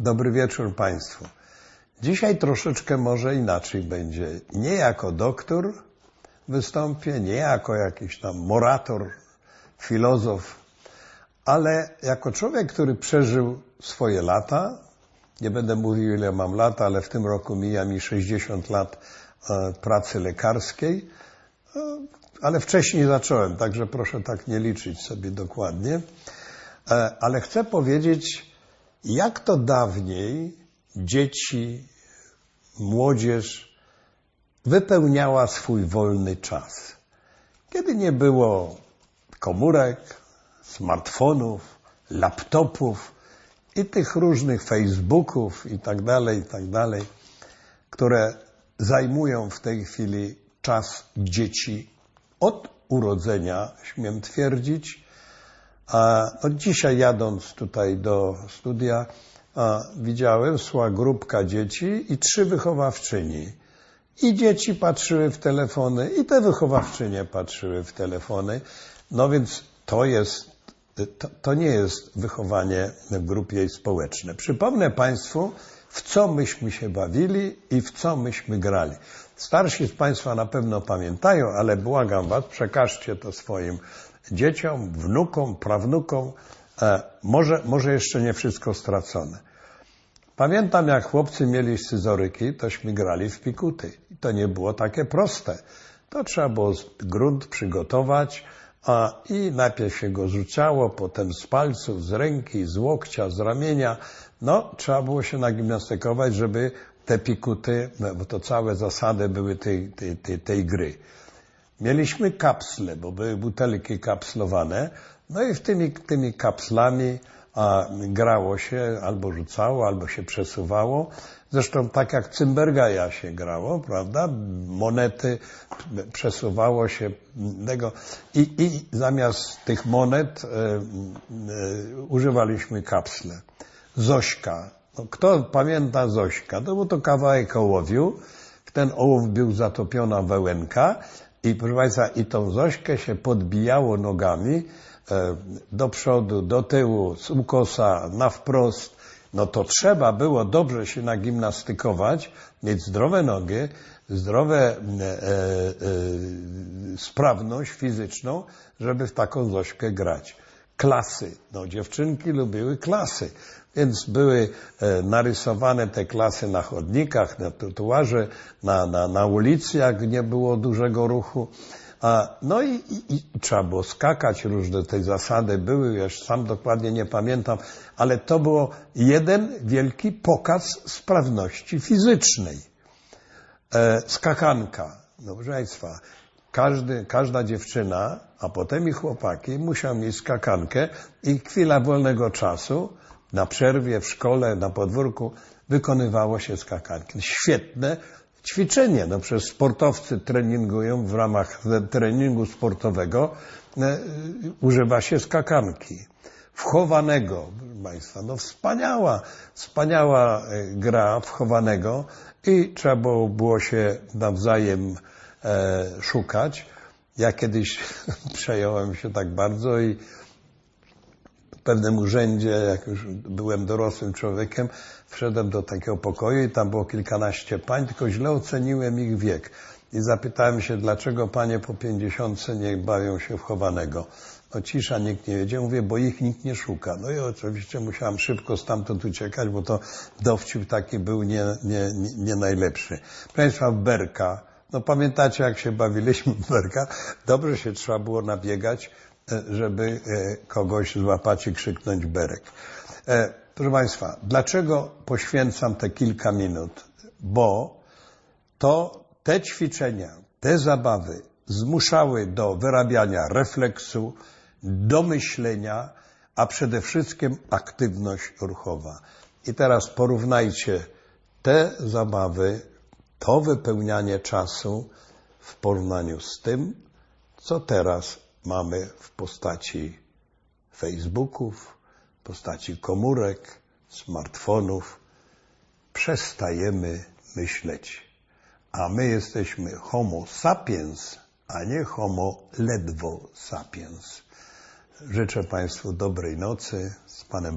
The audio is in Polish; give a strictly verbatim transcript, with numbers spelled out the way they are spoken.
Dobry wieczór Państwu. Dzisiaj troszeczkę może inaczej będzie. Nie jako doktor wystąpię, nie jako jakiś tam morator, filozof, ale jako człowiek, który przeżył swoje lata. Nie będę mówił, ile mam lat, ale w tym roku mija mi sześćdziesiąt lat e, pracy lekarskiej. E, ale wcześniej zacząłem, także proszę tak nie liczyć sobie dokładnie. E, ale chcę powiedzieć, jak to dawniej dzieci, młodzież wypełniała swój wolny czas. Kiedy nie było komórek, smartfonów, laptopów i tych różnych Facebooków i tak dalej, i tak dalej, które zajmują w tej chwili czas dzieci od urodzenia, śmiem twierdzić. A no dzisiaj jadąc tutaj do studia, a, widziałem, szła grupka dzieci i trzy wychowawczyni. I dzieci patrzyły w telefony, i te wychowawczynie patrzyły w telefony. No więc to jest, to, to nie jest wychowanie w grupie społecznej. Przypomnę Państwu, w co myśmy się bawili i w co myśmy grali. Starsi z Państwa na pewno pamiętają, ale błagam Was, przekażcie to swoim dzieciom, wnukom, prawnukom. E, może, może jeszcze nie wszystko stracone. Pamiętam, jak chłopcy mieli scyzoryki, tośmy grali w pikuty. I to nie było takie proste. To trzeba było grunt przygotować a, i najpierw się go rzucało, potem z palców, z ręki, z łokcia, z ramienia. No, trzeba było się nagimnastykować, żeby te pikuty, bo to całe zasady były tej, tej, tej, tej gry. Mieliśmy kapsle, bo były butelki kapslowane, no i w tymi, tymi kapslami a, grało się, albo rzucało, albo się przesuwało. Zresztą tak jak Cymbergaja się grało, prawda? Monety przesuwało się tego i, i zamiast tych monet e, e, używaliśmy kapsle. Zośka. No, kto pamięta Zośka? To był to kawałek ołowiu. W ten ołów był zatopiona wełenka. I proszę Państwa, i tą Zośkę się podbijało nogami e, do przodu, do tyłu, z ukosa, na wprost. No to trzeba było dobrze się nagimnastykować, mieć zdrowe nogi, zdrowe e, e, sprawność fizyczną, żeby w taką Zośkę grać. Klasy. No dziewczynki lubiły klasy. Więc były e, narysowane te klasy na chodnikach, na trotuarze, na, na, na ulicy, jak nie było dużego ruchu. A, no i, i, i trzeba było skakać, różne te zasady były, już sam dokładnie nie pamiętam, ale to było jeden wielki pokaz sprawności fizycznej. E, skakanka. No proszę Państwa, każdy, każda dziewczyna, a potem i chłopaki musiał mieć skakankę i chwila wolnego czasu na przerwie, w szkole, na podwórku wykonywało się skakanki. Świetne ćwiczenie. No przecież sportowcy treningują w ramach treningu sportowego e, używa się skakanki. Wchowanego, proszę Państwa, no wspaniała, wspaniała gra wchowanego i trzeba było, było się nawzajem e, szukać. Ja kiedyś przejąłem się tak bardzo i w pewnym urzędzie, jak już byłem dorosłym człowiekiem, wszedłem do takiego pokoju i tam było kilkanaście pań, tylko źle oceniłem ich wiek. I zapytałem się, dlaczego panie po pięćdziesiątce nie bawią się w chowanego. No cisza, nikt nie wiedział. Mówię, bo ich nikt nie szuka. No i oczywiście musiałem szybko stamtąd uciekać, bo to dowcip taki był nie, nie, nie, nie najlepszy. Proszę Państwa, w berka. No pamiętacie, jak się bawiliśmy w berka? Dobrze się trzeba było nabiegać, żeby kogoś złapać i krzyknąć berek. Proszę Państwa, dlaczego poświęcam te kilka minut? Bo to te ćwiczenia, te zabawy zmuszały do wyrabiania refleksu, do myślenia, a przede wszystkim aktywność ruchowa. I teraz porównajcie te zabawy, to wypełnianie czasu w porównaniu z tym, co teraz mamy w postaci Facebooków, w postaci komórek, smartfonów. Przestajemy myśleć. A my jesteśmy homo sapiens, a nie homo ledwo sapiens. Życzę Państwu dobrej nocy. Z Panem